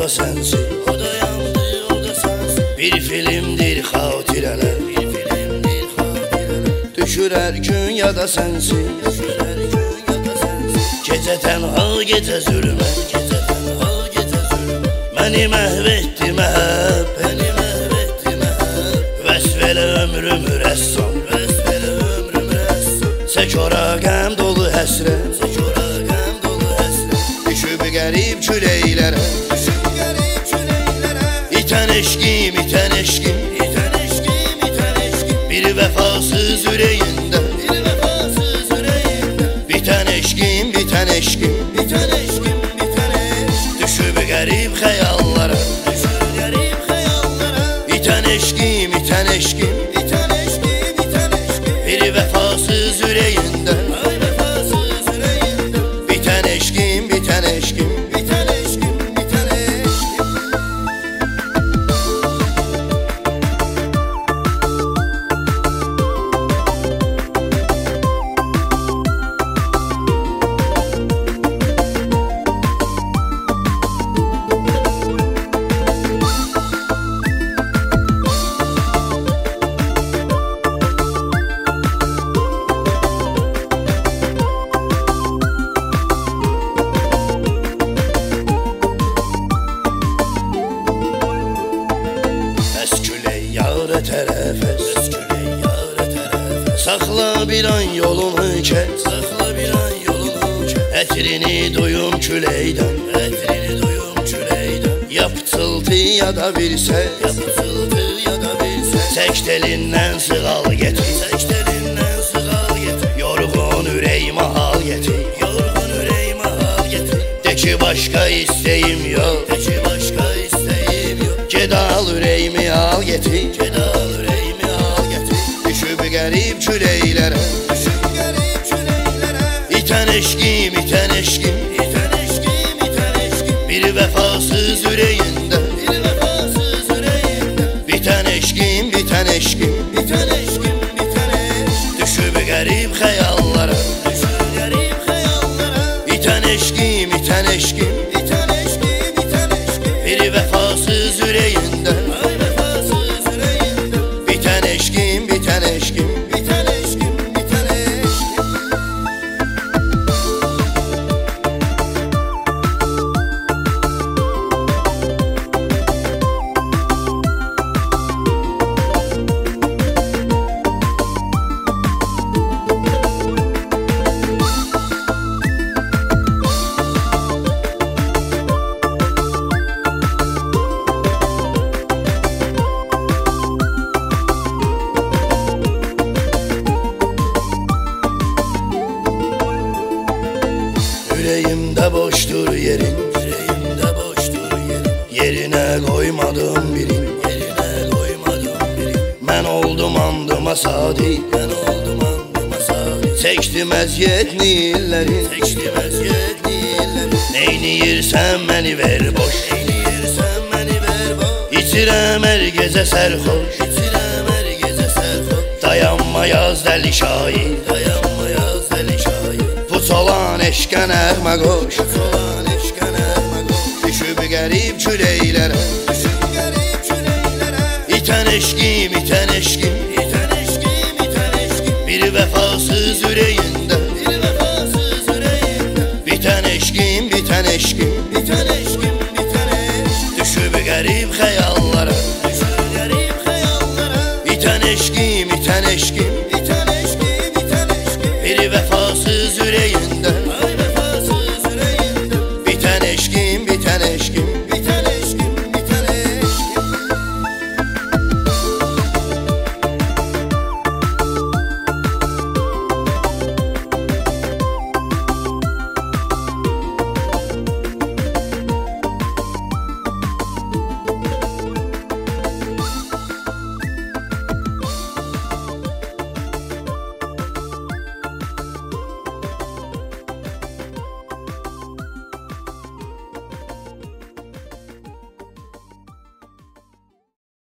da sensin, o da yandı, o da sensin. Bir filmdir xatirələr, bir filmdir xatirələr. Düşür hər gün ya da sensin, düşür hər gün ya da sensin. Gecə tənha, gecə zülmət, gecə tənha, gecə zülmət. Məni məhv etdi məhəb, məni məhv etdi məhəb. Vəsf elə ömrümü rəssam, vəsf elə ömrümü rəssam. Çək ora qəm dolu həsrət, çək ora qəm dolu həsrət. Düşüb qərib küləklərə, düşüb qərib küləklərə. İtən eşqim, itən eşqim, itən eşqim, itən eşqim. Bir vəfasız ürəyində, bir vəfasız ürəyində. Bitən eşqim, bitən eşqim, bitən eşqim, bitən eşqim. Düşüb qərib xəyallara, düşüb qərib xəyallara. İtən eşqim, itən eşqim, itən eşqim, itən eşqim. Bir vəfasız ürəyində, ay vəfasız ürəyində. Bitən eşqim, bitən eşqim, bitən eşqim, bitən eşqim. Saxla bir an yolunu kes, saxla bir an yolunu kes. Ətrini duyum küləkdən, ətrini duyum küləkdən. Yap pıçıltı ya da bir səs, yap pıçıltı ya da bir səs. Çək telindən sığal getir, çək telindən sığal getir. Yorğun ürəyimə hal getir, yorğun ürəyimə hal getir. De ki başqa istəyim yox, de ki başqa istəyim yox. Ged al ürəyimi al getir, ged al ürəyimi al getir. Düşüb qərib küləklərə, düşüb qərib küləklərə. İtən eşqim, itən eşqim, itən eşqim, itən eşqim. Bir vəfasız ürəyində, bir vəfasız ürəyində. Bitən eşqim, bitən eşqim, bitən eşqim, bitən eşqim. Düşüb qərib xəyallara, düşüb qərib xəyallara. İtən eşqim, itən eşqim, itən eşqim, itən eşqim. Bir vəfasız ürəyində, ay vəfasız ürəyində. Bitən eşqim, bitən eşqim, bitən eşqim, bitən eşqim. Ürəyimdə boşdur yerin, ürəyimdə boşdur yerin. Yerinə qoymadım birin, yerinə qoymadım birin. Mən oldum andıma sadiq, mən oldum andıma sadiq. Çəkdim əziyyətli illərin, çəkdim əziyyətli illərin. Neyniyirsən məni ver boş, neyniyirsən məni ver boş. İçirəm hər gecə sərxoş, içirəm hər gecə sərxoş. Dayanma yaz dəli şair, dayanma yaz dəli şair. Puç olan eşqə nəğmə qoş, puç olan eşqə nəğmə qoş. Düşüb qərib küləklərə, düşüb qərib küləklərə. İtən eşqim, itən eşqim, itən eşqim, itən eşqim. Bir vəfasız ürəyində, bir vəfasız ürəyində. Bitən eşqim, bitən eşqim, bitən eşqim, bitən eşqim. Düşüb qərib xəyallara, düşüb qərib xəyallara. İtən eşqim, itən eşqim, itən eşqim, itən eşqim. Bir vəfasız ürəyində.